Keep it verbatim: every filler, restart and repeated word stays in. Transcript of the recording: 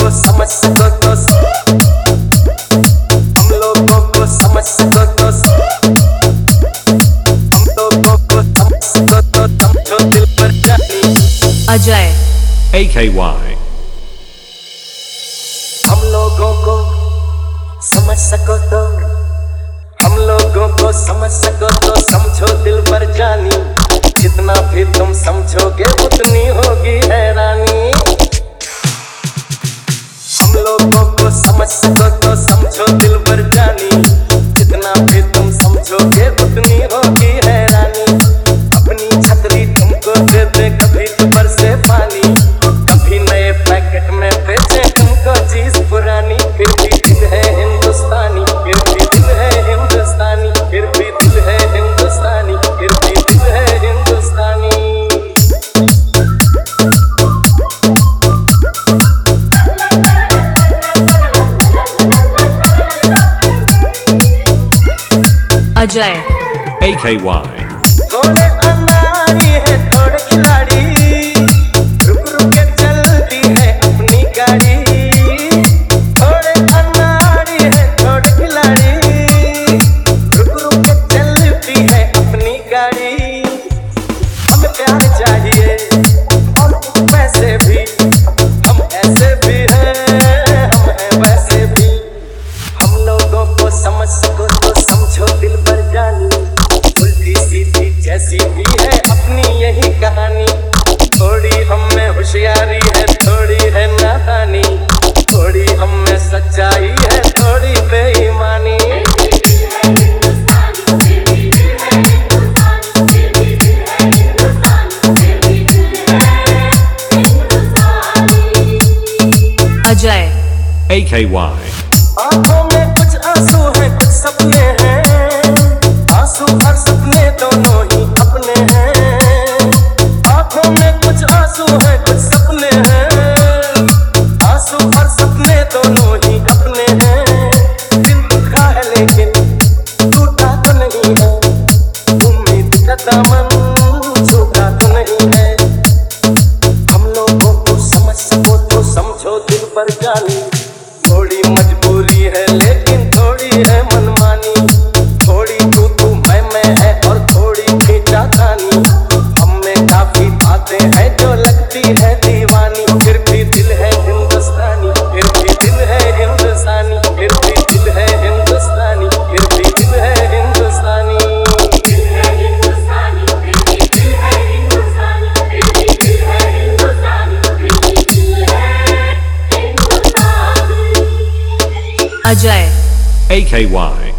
को समझ सको तो हम लोगों को समझ सको तो हम लोगों को समझ सको तो समझो दिल पर जानी। अजय A K Y हम लोगों को समझ सको तो हम लोगों को समझ सको तो समझो दिल पर जानी। जितना भी तुम समझोगे उतनी होगी हैरानी। हम लोगों को समझ सको तो समझो दिल पर जानी। जितना भी तुम समझोगे उतनी होगी हैरानी। अपनी छतरी तुमको दे दे कभी तो बरसे पानी, कभी नए पैकेट में बेचे तुमको चीज पुरानी। फिर भी दिल है हिंदुस्तानी, फिर भी दिल है हिंदुस्तानी, फिर भी दिल है हिंदुस्तानी, फिर भी दिल है हिंदुस्तानी। अजय A K Y थोड़े अनाड़ी है थोड़े खिलाड़ी, रुक रुक के चलती है अपनी गाड़ी। थोड़े अनाड़ी है थोड़े खिलाड़ी, रुक रुक के चलती है अपनी गाड़ी। हमें प्यार चाहिए और पैसे भी, हम ऐसे भी हैं हम हैं वैसे भी। हम लोगों को समझ सको तो समझो दिल पर जानी। उल्टी सीधी जैसी भी है अपनी यही कहानी। थोड़ी हम में होशियारी है थोड़ी है नादानी, थोड़ी हम में सच्चाई है थोड़ी बेईमानी। अजय A K Y आंखों में कुछ आंसू है कुछ सपने हैं, आंसू और सपने दोनों ही अपने हैं। आंखों में कुछ आंसू है कुछ सपने हैं, आंसू और सपने दोनों ही अपने हैं। दिल दुखा है लेकिन टूटा तो नहीं है, उम्मीद का दामन छूटा तो नहीं है। हम लोगों को समझ सको तो समझो दिल पर जानी। थोड़ी मजबूरी है लेकिन थोड़ी है मनमानी, थोड़ी तू तू मैं मैं है और थोड़ी खींचातानी। हम में काफी बातें हैं जो लगती है दीवानी। फिर भी दिल है हिंदुस्तानी, फिर भी दिल है हिंदुस्तानी, फिर भी दिल है हिंदुस्तानी, फिर भी दिल है हिंदुस्तानी। Ajay A K Y